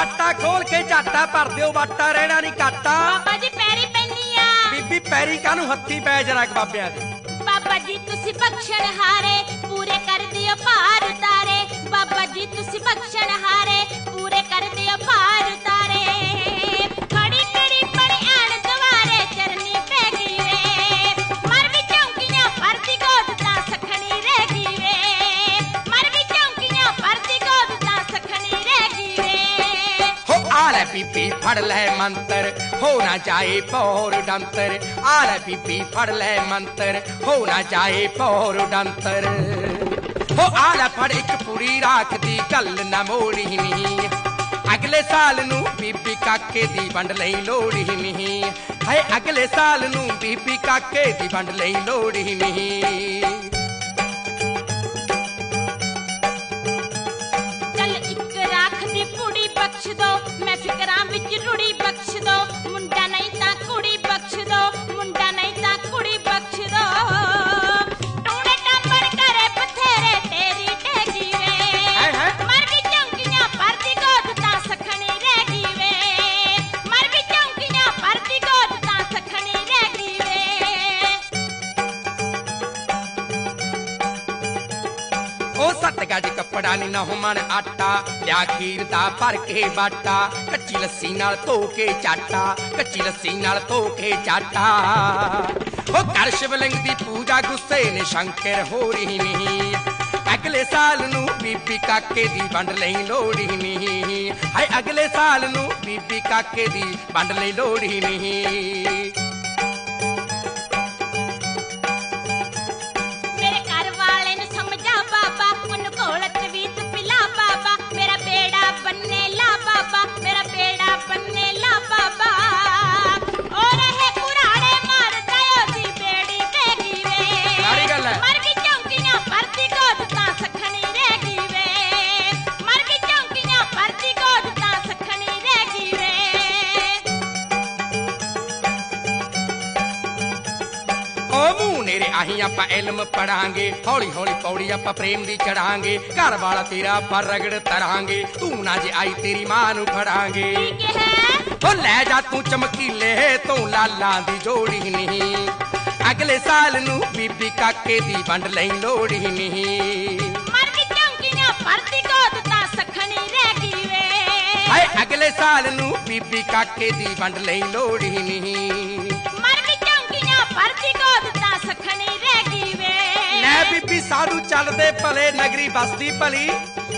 आटा खोल के झाटा भर दिओ वाटा रहना नहीं काटा। बाबा जी पैरी पैनी आ। बीबी पैरी कानू हत्थी पै जरा बाबियां दे। बाबा जी तुसी बख्शण हारे पूरे कर दियो भार उतारे। बाबा जी तुसी बख्शण हारे पूरे कर दियो भार उतारे। खड़ी खड़ी पड़ी आण दवारे चरनी पै गई वे। मर भी चौंकियां फरदी गोद ता सखनी रह गई वे। मर भी चौंकियां फरदी गोद ता सखनी रह गई वे। हो आले बीबी फड़ ले मंतर हो ना जाए पौर डंतर। आले बीबी फड़ ले मंतर हो ना जाए पौर डंतर। हो आले फड़ एक पूरी राख दी गल ना मोड़ी नहीं। अगले साल नू बीबी काके दी वंड लई लोड़ी नहीं। हाय अगले साल नू बीबी काके दी वंड लई लोड़ी नहीं। चल इक राख दी पुड़ी बख्श दो मैं फिकरां विच रुड़ी बख्श दो। मुंडा नहीं ता कुड़ी बख्श दो मुंडा नहीं ता कुड़ी बख्श दो। टूणे टांबर करे बथेरे तेरी टेगी वे। मर भी चौंकियां फरदी गोद ता सखनी रह गई वे। मर भी चौंकियां फरदी गोद ता सखनी रह गई वे। ओ सत गज कपड़ा नी ना हुमन आटा लिया खीर दा भर के बाटा। कच्ची लस्सी नाल धो के चाटा कच्ची लस्सी नाल धो के चाटा। ओ कर शिवलिंग दी पूजा गुस्से ने शंकर हो रही नहीं। अगले साल नू बीबी काके दी वंड लई लोड़ी नहीं। हाय अगले साल नू बीबी काके दी वंड लई लोड़ी नहीं। मेरे घर वाले नु समझा बाबा उन कोलत वीत पिला बाबा। मेरा बेड़ा बनने ला बाबा मेरा बेड़ा बनने ला बाबा। ओ रहे कुराड़े मार दयो दी बेड़ी देगी वे। सारी गल है। मर गई चौंकियां फरदी गोद ता सखनी रह गई वे। मर गई चौंकियां फरदी गोद ता सखनी रह गई वे। ओ मुंह नेरे आही आपां इल्म पढ़ांगे। हौली हौली पौड़ी आपां प्रेम दी चढ़ांगे। घर वाला तेरा पर रगड़ तरांगे। तू ना जे आई तेरी मां नू फड़ांगे। ठीक है ओ लै जा तू चमकीले तू लाला दी जोड़ी नहीं। अगले साल नू बीबी काके दी वंड लई लोड़ी नहीं। मर गई चौंकियां फरदी गोद ता सखनी रह गई वे। हाय अगले साल नू बीबी काके दी वंड लई लोड़ी नहीं। मर भी चौंकियां फरदी गोद ता सखनी रह गई वे। ले बीबी साधु चलदे भले नगरी बसदी भली।